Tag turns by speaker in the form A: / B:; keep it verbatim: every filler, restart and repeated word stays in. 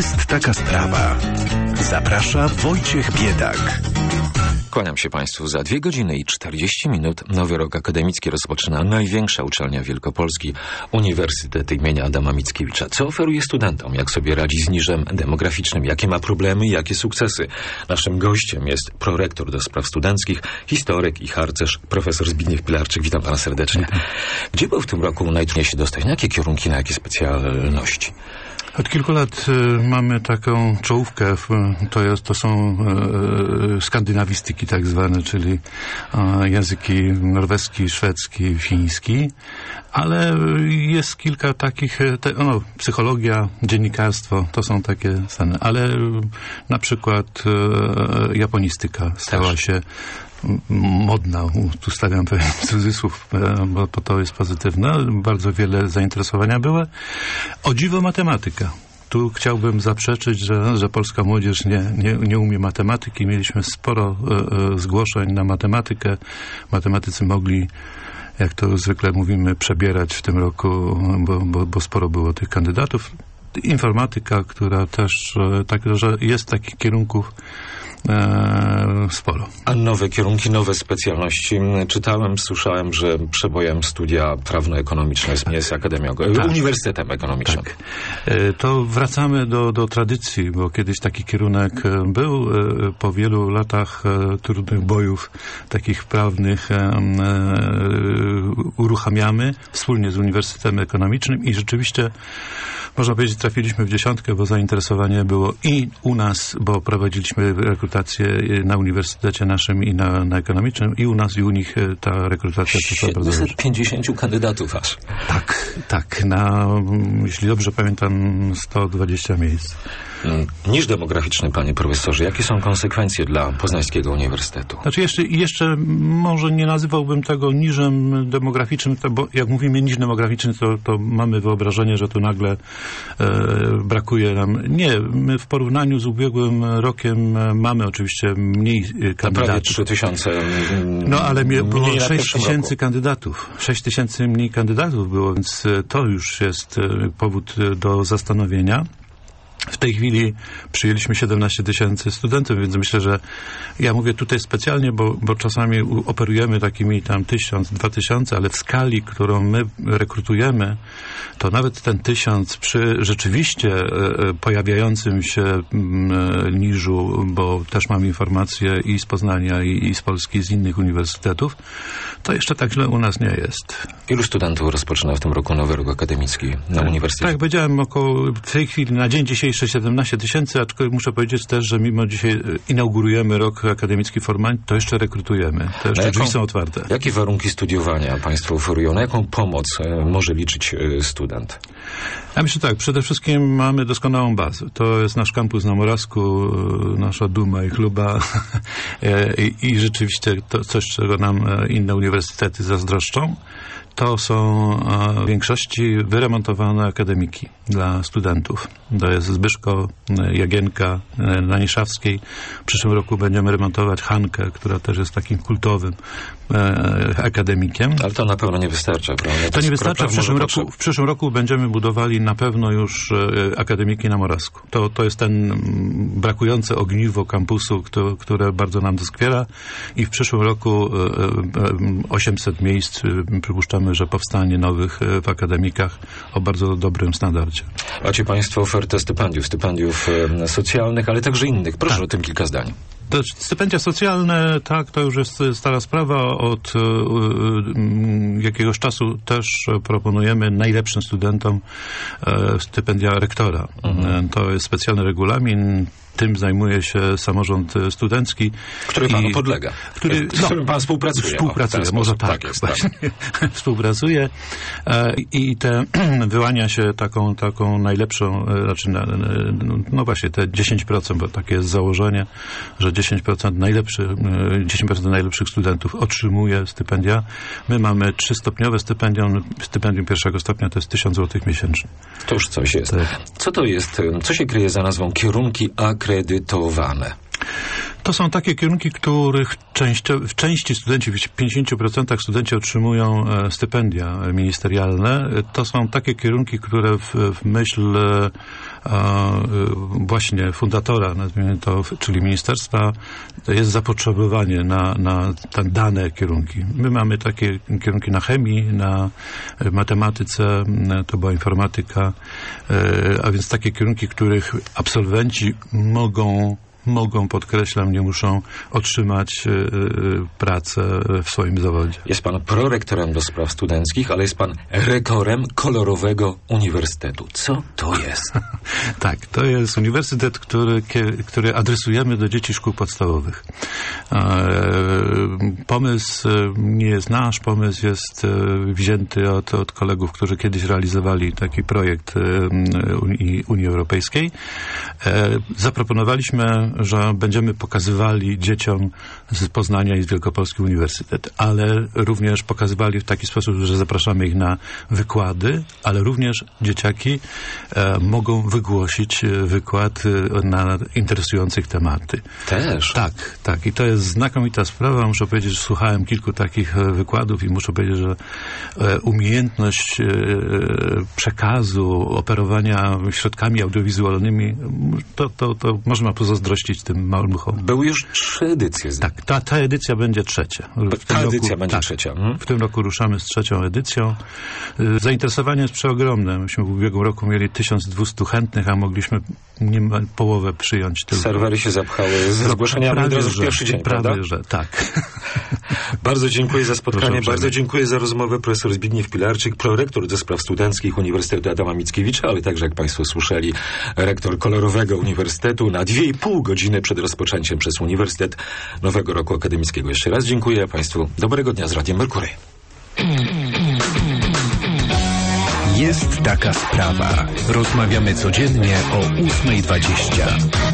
A: Jest taka sprawa. Zaprasza Wojciech Biedak.
B: Kłaniam się Państwu. Za dwie godziny i czterdzieści minut nowy rok akademicki rozpoczyna największa uczelnia Wielkopolski, Uniwersytet imienia Adama Mickiewicza. Co oferuje studentom? Jak sobie radzi z niżem demograficznym? Jakie ma problemy? Jakie sukcesy? Naszym gościem jest prorektor do spraw studenckich, historyk i harcerz, profesor Zbigniew Pilarczyk. Witam Pana serdecznie. Gdzie był w tym roku najtrudniej się dostać? Na jakie kierunki, na jakie specjalności?
C: Od kilku lat y, mamy taką czołówkę, w, to, jest, to są y, skandynawistyki tak zwane, czyli y, języki norweski, szwedzki, fiński, ale jest kilka takich, te, no, psychologia, dziennikarstwo, to są takie stany, ale y, na przykład y, japonistyka stała Też. się modna, tu stawiam pewien cudzysłów, bo, bo to jest pozytywne, bardzo wiele zainteresowania było. O dziwo matematyka. Tu chciałbym zaprzeczyć, że, że polska młodzież nie, nie, nie umie matematyki. Mieliśmy sporo e, zgłoszeń na matematykę. Matematycy mogli, jak to zwykle mówimy, przebierać w tym roku, bo, bo, bo sporo było tych kandydatów. Informatyka, która też, tak, że jest takich kierunków e, sporo.
B: A nowe kierunki, nowe specjalności. Czytałem, słyszałem, że przebojem studia prawno-ekonomiczne jest, jest Akademią, tak. Uniwersytetem Ekonomicznym.
C: Tak. E, to wracamy do, do tradycji, bo kiedyś taki kierunek był. E, po wielu latach e, trudnych bojów takich prawnych e, e, uruchamiamy wspólnie z Uniwersytetem Ekonomicznym i rzeczywiście można powiedzieć, trafiliśmy w dziesiątkę, bo zainteresowanie było i u nas, bo prowadziliśmy rekrutację na uniwersytecie naszym i na, na ekonomicznym, i u nas, i u nich ta rekrutacja poszła bardzo dobrze.
B: siedemset pięćdziesiąt kandydatów aż.
C: Tak, tak. Na, jeśli dobrze pamiętam, sto dwadzieścia miejsc.
B: Niż demograficzny, panie profesorze, jakie są konsekwencje dla Poznańskiego Uniwersytetu?
C: Znaczy jeszcze, jeszcze może nie nazywałbym tego niżem demograficznym, bo jak mówimy niż demograficzny, to, to mamy wyobrażenie, że tu nagle e, brakuje nam. Nie, my w porównaniu z ubiegłym rokiem mamy oczywiście mniej kandydatów.
B: Prawie trzy tysiące.
C: No ale mnie było sześć tysięcy kandydatów. sześć tysięcy mniej kandydatów było, więc to już jest powód do zastanowienia. W tej chwili przyjęliśmy siedemnaście tysięcy studentów, więc myślę, że ja mówię tutaj specjalnie, bo, bo czasami operujemy takimi tam tysiąc, dwa tysiące, ale w skali, którą my rekrutujemy, to nawet ten tysiąc przy rzeczywiście e, pojawiającym się m, niżu, bo też mam informacje i z Poznania, i, i z Polski, i z innych uniwersytetów, to jeszcze tak źle u nas nie jest.
B: Ilu studentów rozpoczyna w tym roku nowy rok akademicki na
C: tak,
B: uniwersytecie?
C: Tak, jak powiedziałem, około w tej chwili, na dzień dzisiejszy siedemnaście tysięcy, aczkolwiek muszę powiedzieć też, że mimo dzisiaj inaugurujemy rok akademicki formalnie, to jeszcze rekrutujemy. To jeszcze drzwi są otwarte.
B: Jakie warunki studiowania państwo oferują? Na jaką pomoc e, może liczyć e, student?
C: Ja myślę tak, przede wszystkim mamy doskonałą bazę. To jest nasz kampus na Morawsku, nasza duma i chluba I, i rzeczywiście to coś, czego nam inne uniwersytety zazdroszczą. To są w większości wyremontowane akademiki dla studentów. To jest Zbyszko, Jagienka na Niszawskiej. W przyszłym roku będziemy remontować Hankę, która też jest takim kultowym e, akademikiem.
B: Ale to na pewno nie wystarcza, prawda? To,
C: to nie wystarcza. W przyszłym, roku, w przyszłym roku będziemy budowali na pewno już e, akademiki na Morawsku. To, to jest ten brakujące ogniwo kampusu, kto, które bardzo nam doskwiera i w przyszłym roku e, e, osiemset miejsc e, przypuszczamy, że powstanie nowych w akademikach o bardzo dobrym standardzie.
B: Macie państwo ofertę stypendiów, stypendiów e, socjalnych, ale także innych. Proszę tak. o tym kilka zdań.
C: To stypendia socjalne, tak, to już jest stara sprawa. Od y, y, jakiegoś czasu też proponujemy najlepszym studentom y, stypendia rektora. Mhm. To jest specjalny regulamin. Tym zajmuje się samorząd studencki.
B: Który panu i, podlega.
C: Który,
B: z którym pan współpracuje.
C: Współpracuje,
B: o,
C: może tak.
B: tak jest,
C: właśnie. Tak. Współpracuje e, i te wyłania się taką, taką najlepszą, e, znaczy na, no właśnie te dziesięć procent, bo takie jest założenie, że dziesięć procent najlepszy, e, dziesięć procent najlepszych studentów otrzymuje stypendia. My mamy trzystopniowe stypendium, stypendium pierwszego stopnia to jest tysiąc złotych miesięcznie.
B: To już coś jest.
C: Tak.
B: Co to jest, co się kryje za nazwą kierunki akredytowane?
C: To są takie kierunki, których części, w części studenci, w pięćdziesięciu procentach studenci otrzymują stypendia ministerialne. To są takie kierunki, które w, w myśl właśnie fundatora, nazwijmy to, czyli ministerstwa, jest zapotrzebowanie na, na te dane kierunki. My mamy takie kierunki na chemii, na matematyce, to była informatyka, a więc takie kierunki, których absolwenci mogą mogą, podkreślam, nie muszą otrzymać y, y, pracę w swoim zawodzie.
B: Jest pan prorektorem do spraw studenckich, ale jest pan rektorem kolorowego uniwersytetu. Co to jest?
C: Tak, to jest uniwersytet, który, który adresujemy do dzieci szkół podstawowych. E, pomysł nie jest nasz, pomysł jest wzięty od, od kolegów, którzy kiedyś realizowali taki projekt Unii, Unii Europejskiej. E, zaproponowaliśmy, że będziemy pokazywali dzieciom z Poznania i z Wielkopolski uniwersytet, ale również pokazywali w taki sposób, że zapraszamy ich na wykłady, ale również dzieciaki e, mogą wygłosić wykład na interesujących tematy.
B: Też?
C: Tak, tak. I to jest znakomita sprawa. Muszę powiedzieć, że słuchałem kilku takich wykładów i muszę powiedzieć, że e, umiejętność e, przekazu, operowania środkami audiowizualnymi, to, to, to można pozazdrościć tym maluchom.
B: Były już trzy edycje.
C: Tak, ta, ta edycja będzie trzecia. W
B: ta edycja
C: roku,
B: będzie
C: tak,
B: trzecia. Hmm?
C: W tym roku ruszamy z trzecią edycją. Zainteresowanie jest przeogromne. Myśmy w ubiegłym roku mieli tysiąc dwieście chętnych, a mogliśmy niemal połowę przyjąć tylko.
B: Serwery się zapchały ze zgłoszeniami od razu w pierwszy dzień,
C: prawie,
B: prawda?
C: że tak.
B: Bardzo dziękuję za spotkanie,
C: Proszę
B: bardzo dziękuję za rozmowę. Profesor Zbigniew Pilarczyk, prorektor do spraw studenckich Uniwersytetu Adama Mickiewicza, ale także, jak państwo słyszeli, rektor kolorowego uniwersytetu na dwie i pół godziny przed rozpoczęciem przez Uniwersytet nowego roku akademickiego. Jeszcze raz dziękuję państwu. Dobrego dnia z Radiem Merkury.
A: Jest taka sprawa. Rozmawiamy codziennie o ósma dwadzieścia.